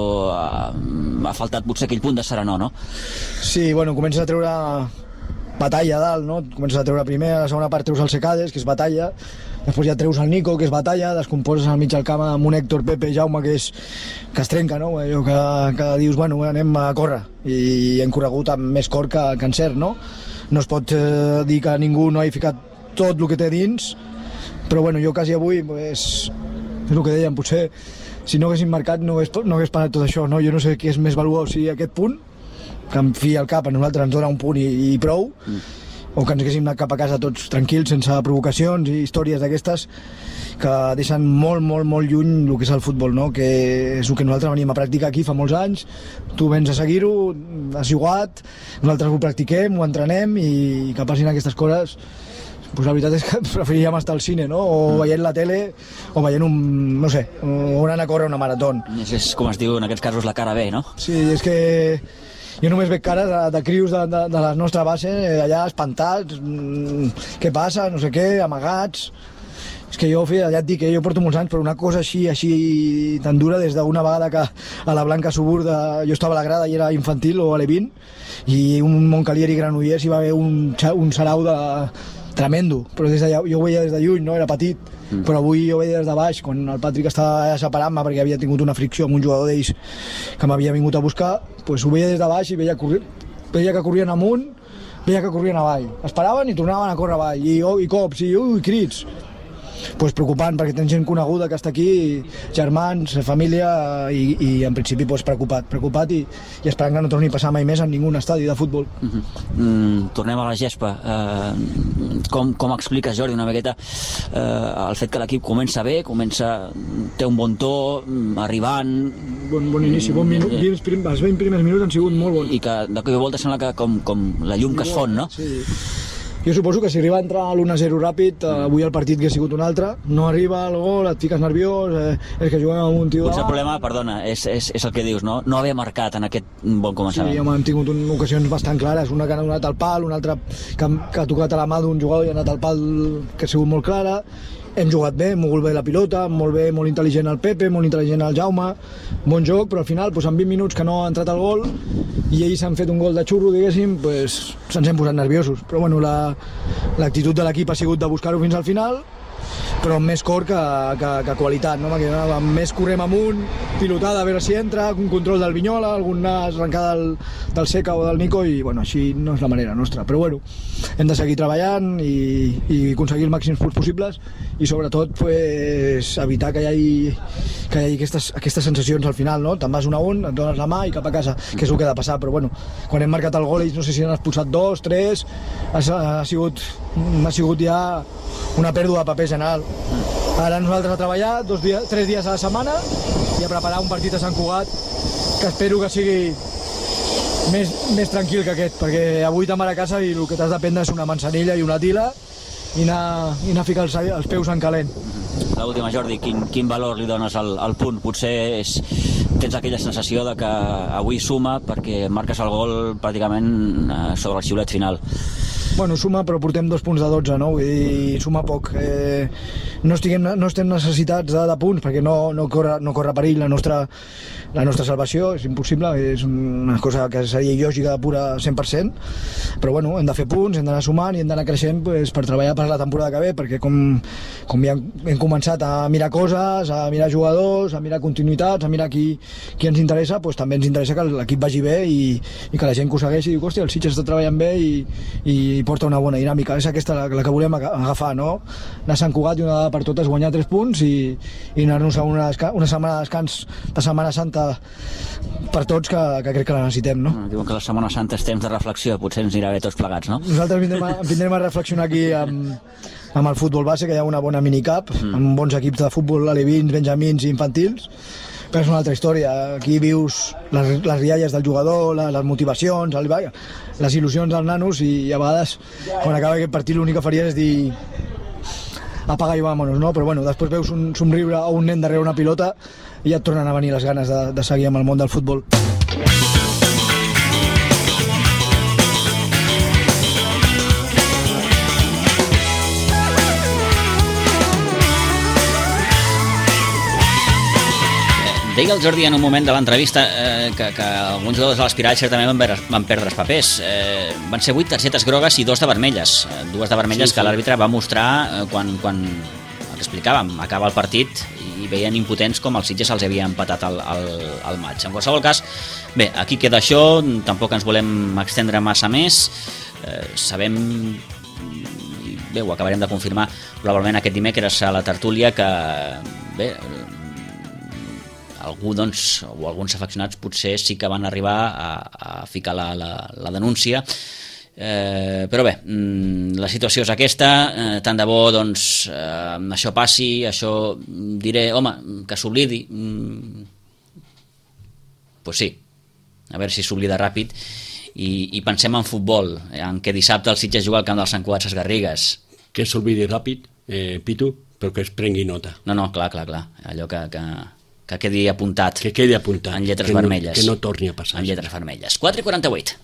ha faltat potser aquell punt de serenor, no? Sí, bueno, comences a treure batalla a dalt, no? Comences a treure primer, a la segona part treus el Secades, que és batalla, després ja treus el Nico, que és batalla, descomposes al mig del camp amb un Héctor, Pepe, Jaume, que es trenca, no? Allò que dius, bueno, anem a córrer, i hem corregut amb més cor que encert, no? No es pot dir que ningú no hagi ficat tot el que té dins, però bueno, jo quasi avui, és el que dèiem, potser si no haguéssim marcat no hagués parat tot això, no? Jo no sé què és més valuós, si aquest punt, que em fi al cap, a nosaltres ens dona un punt i prou, o que ens haguéssim anat cap a casa tots tranquils, sense provocacions i històries d'aquestes que deixen molt lluny el que és el futbol, no? Que és el que nosaltres venim a practicar aquí fa molts anys, tu vens a seguir-ho, has jugat, nosaltres ho practiquem, ho entrenem, i que passin aquestes coses. Pues la veritat és que preferiríem estar al cine, no? O veient la tele, o veient no sé, o anant a córrer una marató. És com es diu en aquests casos la cara B, no? Sí, és que jo només veig cares de crios de la nostra base allà espantats, què passa, no sé què, amagats. És que jo, ja et dic, jo porto molts anys, però una cosa així tan dura, des d'una vegada que a la Blanca Suburda jo estava a la grada i era infantil, o a l'E20, i un Montcalier i Granollers hi va haver un sarau tremendo, però jo ho veia des de lluny, no? Era petit, però avui jo ho veia des de baix, quan el Patrick estava separant-me perquè havia tingut una fricció amb un jugador d'ells que m'havia vingut a buscar, doncs ho veia des de baix i veia que corrien amunt, veia que corrien avall, es paraven i tornaven a córrer avall, i cops, i crits. Pues preocupant, perquè tens gent coneguda que està aquí, germans, família, i en principi pues, preocupat i esperant que no torni a passar mai més en ningú estadi de futbol. Tornem a la gespa. Com expliques, Jordi, una miqueta el fet que l'equip comença bé, té un bon to, arribant... Bon inici, bon minut, els 20 primers minuts han sigut molt bons. I que de cop i volta sembla que com la llum que es fon, no? Sí. Jo suposo que si arriba a entrar a l'1-0 ràpid, avui el partit hauria sigut un altre, no arriba el gol, et fiques nerviós, és que juguem amb un tio... Potser el problema, perdona, és el que dius, no? No haver marcat en aquest bon començament. Sí, home, hem tingut ocasions bastant clares, una que ha donat al pal, una altra que ha tocat a la mà d'un jugador i ha anat al pal, que ha sigut molt clara. Hem jugat bé, hem mogut bé la pilota, molt bé, molt intel·ligent el Pepe, molt intel·ligent el Jaume, bon joc, però al final, doncs, en 20 minuts que no ha entrat el gol i ells han fet un gol de xurro, diguéssim, doncs, se'ns hem posat nerviosos. Però bueno, l'actitud de l'equip ha sigut de buscar-ho fins al final, però amb més cor que qualitat, no? Perquè amb més correm amunt, pilotada a veure si entra, un control del Vinyola, alguna arrencada del Seca o del Nico, i bueno, així no és la manera nostra. Però bueno, hem de seguir treballant i aconseguir els màxims punts possibles i sobretot pues, evitar que hi hagi aquestes sensacions al final, no? Te'n vas 1-1, et dones la mà i cap a casa, que és el que ha de passar, però bueno, quan hem marcat el gol ells no sé si han expulsat 2, 3, ha sigut ja una pèrdua de paper general. Ara nosaltres a treballar 3 dies a la setmana i a preparar un partit a Sant Cugat que espero que sigui més tranquil que aquest, perquè avui te'n vas a casa i el que t'has de prendre és una manzanilla i una tila i anar a ficar els peus en calent. L'última, Jordi, quin valor li dones al punt? Potser tens aquella sensació de que avui suma perquè marques el gol pràcticament sobre el xiulet final. Bueno, suma, però portem 2 punts de 12, no? Vull dir, suma poc. No estem necessitats de punts, perquè no corre perill la nostra salvació, és impossible, és una cosa que seria il·lògica de pura 100%, però bueno, hem de fer punts, hem d'anar sumant i hem d'anar creixent pues, per treballar per la temporada que ve, perquè com ja hem començat a mirar coses, a mirar jugadors, a mirar continuïtats, a mirar qui ens interessa, pues, també ens interessa que l'equip vagi bé i que la gent que ho segueixi i diu, hòstia, el Sitges està treballant bé i porta una bona dinàmica. És aquesta la que volem agafar, no? Anar a Sant Cugat i una vegada per totes guanyar 3 punts i anar-nos a una setmana de descans de Setmana Santa per tots que crec que la necessitem, no? Diuen que la Setmana Santa és temps de reflexió, potser ens anirà bé tots plegats, no? Nosaltres vindrem a reflexionar aquí amb el futbol base, que hi ha una bona minicap, amb bons equips de futbol alevins, benjamins i infantils, però és una altra història. Aquí vius les rialles del jugador, les motivacions, les il·lusions dels nanos, i a vegades, quan acaba aquest partit, l'únic que faries és dir apaga i vámonos, no? Però bueno, després veus un somriure o un nen darrere una pilota i ja et tornen a venir les ganes de seguir amb el món del futbol. Deia el Jordi en un moment de l'entrevista que alguns jugadors de l'Espirall certament van perdre els papers. Van ser 8 targetes grogues i 2 de vermelles. 2 de vermelles que l'àrbitre va mostrar quan el que explicàvem, acaba el partit i veien impotents com el Sitges els havia empatat al maig. En qualsevol cas, bé, aquí queda això, tampoc ens volem extendre massa més. Sabem, bé, ho acabarem de confirmar probablement aquest dimecres a la tertúlia, que bé, algú, doncs, o alguns afeccionats potser sí que van arribar a ficar la denúncia, però bé, la situació és aquesta, tant de bo doncs això passi, això diré, home, que s'oblidi, pues sí, a veure si s'oblida ràpid i pensem en futbol, en què dissabte el Sitges juga al camp del Sant Cugat Ses Garrigues. Que s'oblidi ràpid, Pitu, però que es prengui nota. No, clar, allò que quedi apuntat. Que quedi apuntat. En lletres vermelles. Que no torni a passar. En lletres vermelles. 4:48.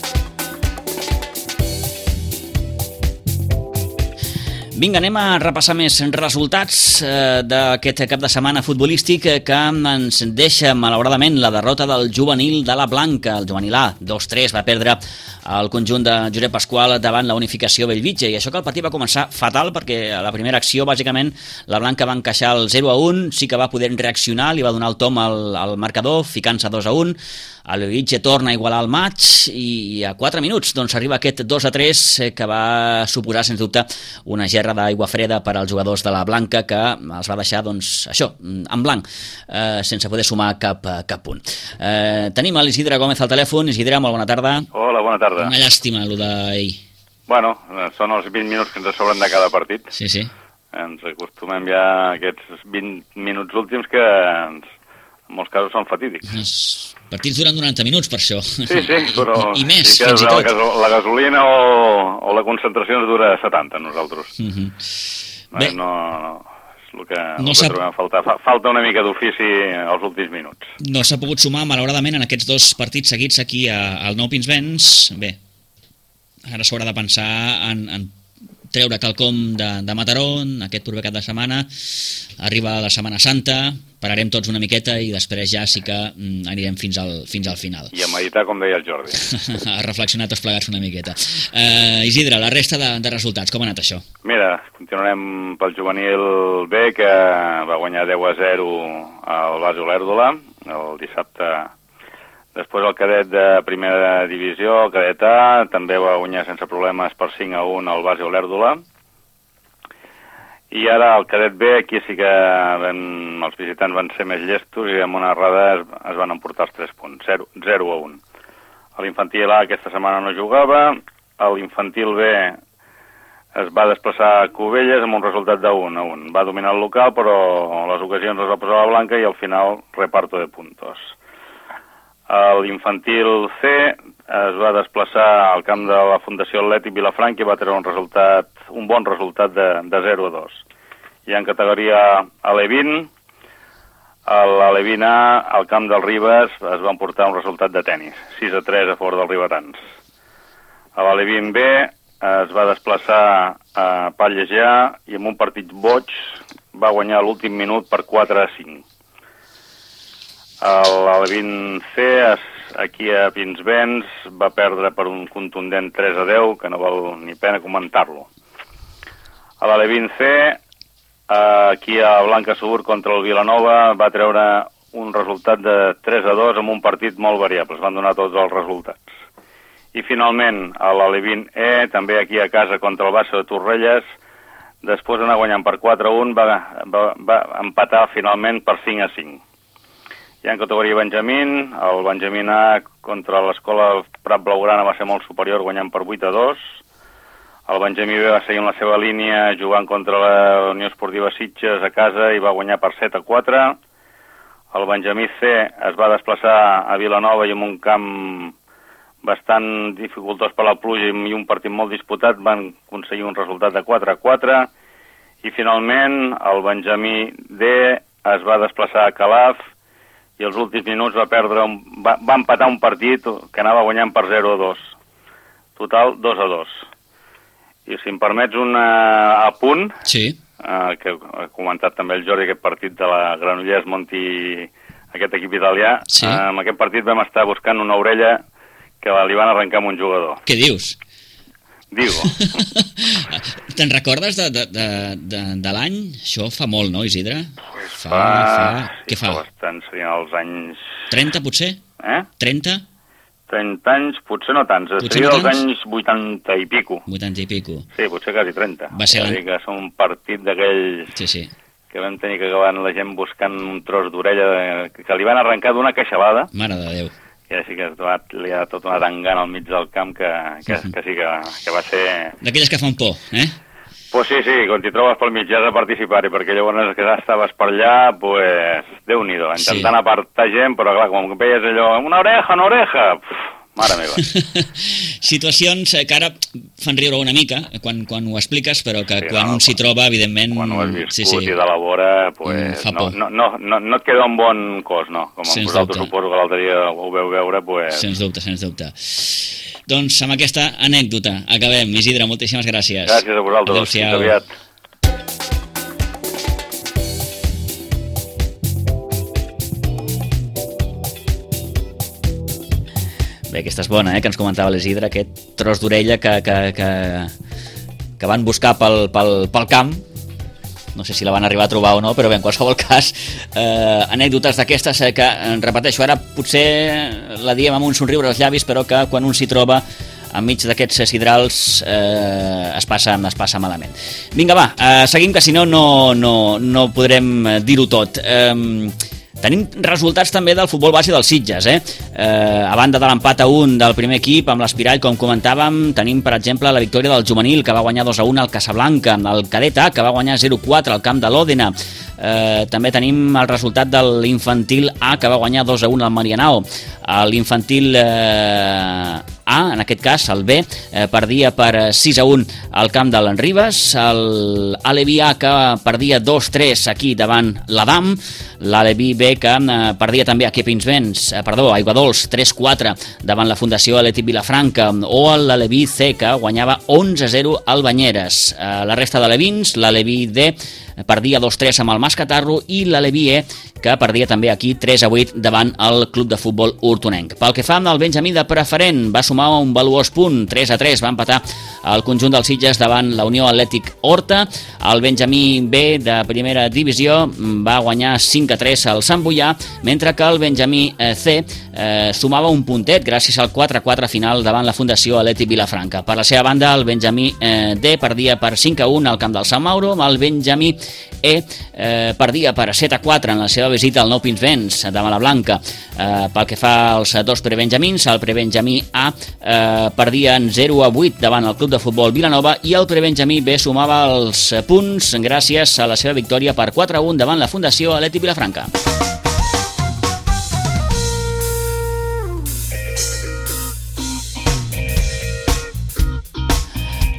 Vinga, anem a repassar més resultats d'aquest cap de setmana futbolístic que ens deixa, malauradament, la derrota del juvenil de la Blanca. El juvenil A, 2-3, va perdre el conjunt de Josep Pasqual davant la Unificació Bellvitge, i això que el partit va començar fatal, perquè a la primera acció, bàsicament, la Blanca va encaixar el 0-1, sí que va poder reaccionar, li va donar el tom al marcador, ficant-se 2-1, el Bellvitge torna a igualar el maig i a 4 minuts doncs arriba aquest 2-3 que va suposar, sens dubte, una gerra d'aigua freda per als jugadors de la Blanca, que els va deixar, doncs, això, en blanc, sense poder sumar cap punt. Tenim a l'Isidre Gómez al telèfon. Isidre, molt bona tarda. Hola, bona tarda. Una llàstima, allò d'ahir. Bueno, són els 20 minuts que ens sobren de cada partit. Sí. Ens acostumem ja a aquests 20 minuts últims que en molts casos són fatídics. Els partits duren 90 minuts, per això. Sí, però I més, sí que fins i tot. La gasolina o la concentració ens dura 70, nosaltres. Bé, no, és el que trobem a faltar. Falta una mica d'ofici als últims minuts. No s'ha pogut sumar, malauradament, en aquests 2 partits seguits aquí al Nou Pinsbens. Bé, ara s'haurà de pensar en treure quelcom de Mataró aquest proper cap de setmana. Arriba la Setmana Santa, pararem tots una miqueta i després ja sí que anirem fins al final. I a meditar, com deia el Jordi. A reflexionar tots plegats una miqueta. Isidre, la resta de resultats, com ha anat això? Mira, continuarem pel juvenil B, que va guanyar 10-0 al Basi Olèrdola el dissabte. Després el cadet de primera divisió, el cadet A, també va guanyar sense problemes per 5-1 al Basi Olèrdola. I ara el cadet B, aquí sí que els visitants van ser més llestos i amb una errada es van emportar els 3 punts, 0-1. L'infantil A aquesta setmana no jugava, l'infantil B es va desplaçar a Cubelles amb un resultat de 1-1. Va dominar el local, però les ocasions les va posar la Blanca i al final reparto de puntos. L'infantil C es va desplaçar al camp de la Fundació Atlètic Vilafranca i va treure un bon resultat de 0-2. I en categoria Alevín, l'Alevín A al camp del Ribes es va emportar un resultat de tennis, 6-3 a favor dels ribetans. A l'Alevín B es va desplaçar a Pallejà i en un partit boig va guanyar l'últim minut per 4-5. L'Alevin C, aquí a Pinsbens, va perdre per un contundent 3-10, que no val ni pena comentar-lo. A l'Alevin C, aquí a Blanca Subur contra el Vilanova, va treure un resultat de 3-2 amb un partit molt variable. Es van donar tots els resultats. I finalment, a l'Alevin E, també aquí a casa contra el Bassa de Torrelles, després d'anar guanyant per 4-1, va empatar finalment per 5-5. I en categoria Benjamín, el Benjamín A contra l'Escola Prat Blaugrana va ser molt superior, guanyant per 8-2. El Benjamí B va seguir en la seva línia jugant contra la Unió Esportiva Sitges a casa i va guanyar per 7-4. El Benjamí C es va desplaçar a Vilanova i en un camp bastant dificultós per la pluja i un partit molt disputat van aconseguir un resultat de 4-4 i finalment el Benjamí D es va desplaçar a Calaf i als últims minuts va empatar un partit que anava guanyant per 0-2. Total, 2-2. I si em permets un apunt, sí. Que ha comentat també el Jordi, aquest partit de la Granollers-Monti, aquest equip italià, sí. En aquest partit vam estar buscant una orella que li van arrencar amb un jugador. Què dius? Digo. Te'n recordes de l'any? Això fa molt, no, Isidre? Pues Què fa? Bastant, serien els anys... 30, potser? 30? 30 anys, potser no tants. Seria dels anys 80 i pico. 80 i pico. Sí, potser quasi 30. Va ser l'any... que és un partit d'aquells... Sí. Que vam tenir que acabar la gent buscant un tros d'orella que li van arrencar d'una queixalada. Mare de Déu. I així que li ha tot una tangana al mig del camp que sí que va ser... D'aquelles que fan por, Pues sí, quan t'hi trobes pel mig ja has de participar-hi, perquè llavors que ja estaves per allà, pues, Déu-n'hi-do, intentant apartar gent, però clar, com veies allò, una oreja, mare meva. Situacions que ara fan riure una mica quan ho expliques, però que quan un s'hi troba, evidentment... Quan ho has viscut i de la vora, pues, no et queda un bon cos, no? Com vosaltres suposo que l'altre dia ho veu veure, pues... Sens dubte. Doncs amb aquesta anècdota acabem. Isidre, moltíssimes gràcies. Gràcies a vosaltres. Adéu-siau. Fins aviat. Bé, aquesta és bona, que ens comentava l'Isidre, aquest tros d'orella que van buscar pel camp. No sé si la van arribar a trobar o no, però bé, en qualsevol cas, anècdotes d'aquestes que, repeteixo, ara potser la diem amb un somriure als llavis, però que quan un s'hi troba enmig d'aquests sidrals es passa malament. Vinga, va, seguim, que si no podrem dir-ho tot. Tenim resultats també del futbol base dels Sitges, A banda de l'empat a 1 del primer equip amb l'Espirall, com comentàvem, tenim, per exemple, la victòria del juvenil, que va guanyar 2-1 al Casablanca, el cadet A, que va guanyar 0-4 al camp de l'Òdena. També tenim el resultat de l'infantil A, que va guanyar 2-1 al Marianao. L'infantil A, en aquest cas, el B, perdia per 6-1 al camp de l'Enribes. L'Alevi A, que perdia 2-3 aquí davant l'Adam. L'Alevi B, que perdia també aquí a Aiguadols, 3-4 davant la Fundació Atlètic Vilafranca. O l'Alevi C, que guanyava 11-0 al Banyeres. La resta d'alevins, l'Alevi D perdia 2-3 amb el Mascatarro i l'Alevi E, que perdia també aquí 3-8 davant el Club de Futbol Hortonenc. Pel que fa al Benjamí de Preferent, va sumar un valuós punt, 3-3, va empatar el conjunt dels Sitges davant la Unió Atlètic Horta. El Benjamí B de primera divisió va guanyar 5-3 al Sant Boià, mentre que el Benjamí C sumava un puntet gràcies al 4-4 final davant la Fundació Atlètic Vilafranca. Per la seva banda, el Benjamí D perdia per 5-1 al camp del Sant Mauro, el Benjamí E perdia per 7-4 en la seva visita al Nou Pinsbens davant la Blanca. Pel que fa als dos prebenjamins, el prebenjamí A perdia en 0-8 davant el Club de Futbol Vilanova i el prebenjamí B sumava els punts gràcies a la seva victòria per 4-1 davant la Fundació Atlètic Vilafranca.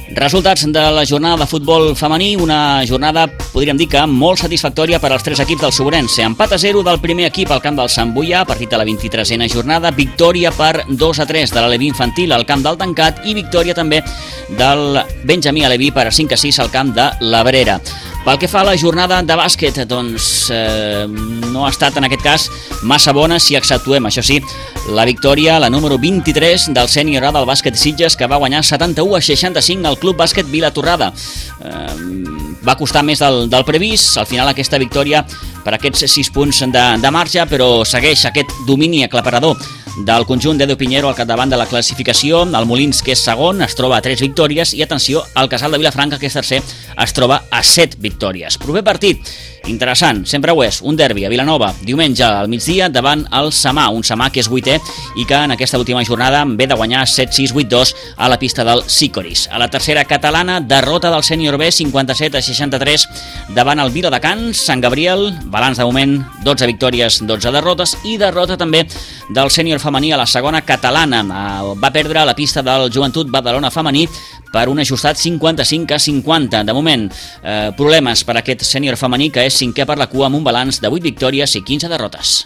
Resultats de la jornada de futbol femení, una jornada, podríem dir que molt satisfactòria per als 3 equips del Sobrense. Empat a 0 del primer equip al camp del Sant Boià, partit de la 23a jornada, victòria per 2-3 de l'Aleví infantil al camp del Tancat i victòria també del Benjamí Aleví per 5-6 al camp de l'Abrera. Pel que fa a la jornada de bàsquet, doncs no ha estat en aquest cas massa bona si exceptuem, això sí, la victòria, la número 23 del sènior A del bàsquet Sitges, que va guanyar 71-65 al Club Bàsquet Vilatorrada. Va costar més del previst, al final aquesta victòria per aquests 6 punts de marge, però segueix aquest domini aclaparador del conjunt d'Edu Piñero al capdavant de la classificació. El Molins, que és segon, es troba a 3 victòries i, atenció, el Casal de Vilafranca, que és tercer, es troba a 7 victòries. Proper partit, interessant, sempre ho és, un derbi a Vilanova, diumenge al migdia davant el Samà, un Samà que és 8è i que en aquesta última jornada ve de guanyar 7-6, 8-2 a la pista del Sicoris. A la tercera catalana, derrota del sènior B 57-63 davant el Viladecans, Sant Gabriel, balanç de moment 12 victòries, 12 derrotes i derrota també del sènior femení a la segona catalana. Va perdre a la pista del Joventut Badalona femení per un ajustat 55-50. De moment, problemes per a aquest sènior femení, que és 5è per la cua amb un balanç de 8 victòries i 15 derrotes.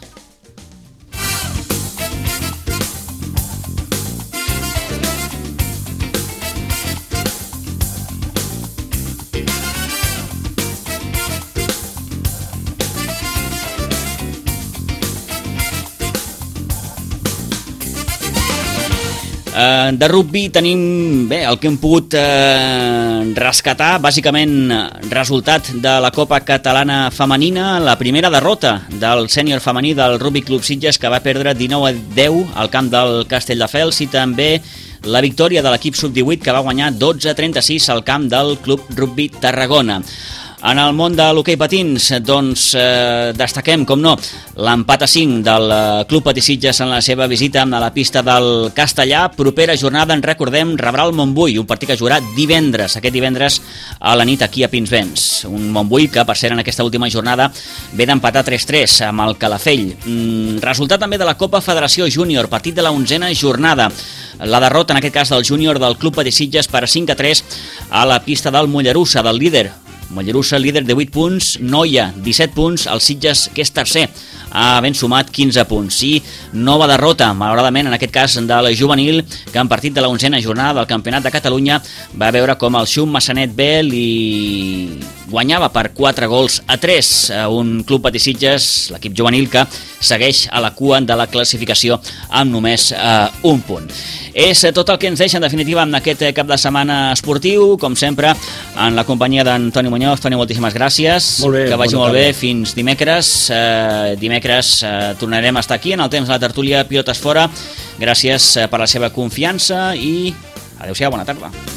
De rugby tenim el que hem pogut rescatar, bàsicament resultat de la Copa Catalana Femenina, la primera derrota del sènior femení del Rugby Club Sitges, que va perdre 19-10 al camp del Castelldefels, i també la victòria de l'equip sub-18, que va guanyar 12-36 al camp del Club Rugby Tarragona. En el món de l'hoquei patins, doncs, destaquem, com no, l'empat a 5 del Club Patí Sitges en la seva visita a la pista del Castellà. Propera jornada, en recordem, rebrà el Montbui, un partit que jugarà aquest divendres a la nit aquí a Pinsbens. Un Montbui que, per cert, en aquesta última jornada ve d'empatar 3-3 amb el Calafell. Resultat també de la Copa Federació Júnior, partit de la 11a jornada. La derrota, en aquest cas, del júnior del Club Patí Sitges per 5-3 a la pista del Mollerussa, del líder. Mollerussa, líder de 8 punts, Noia, 17 punts, el Sitges, que és tercer, ha ben sumat 15 punts. I nova derrota, malauradament, en aquest cas de la juvenil, que en partit de la 11a jornada del Campionat de Catalunya va veure com el Xum Massanet B li guanyava per 4-3 a un Club Patí Sitges, l'equip juvenil, que segueix a la cua de la classificació amb només un punt. És tot el que ens deixa, en definitiva, en aquest cap de setmana esportiu, com sempre, en la companyia d'Antoni Muñoz. Toni, moltíssimes gràcies. Molt bé, que vagi molt bé fins dimecres. Dimecres tornarem a estar aquí en el temps de la tertúlia Pilotes Fora. Gràcies per la seva confiança i adéu-siau, bona tarda.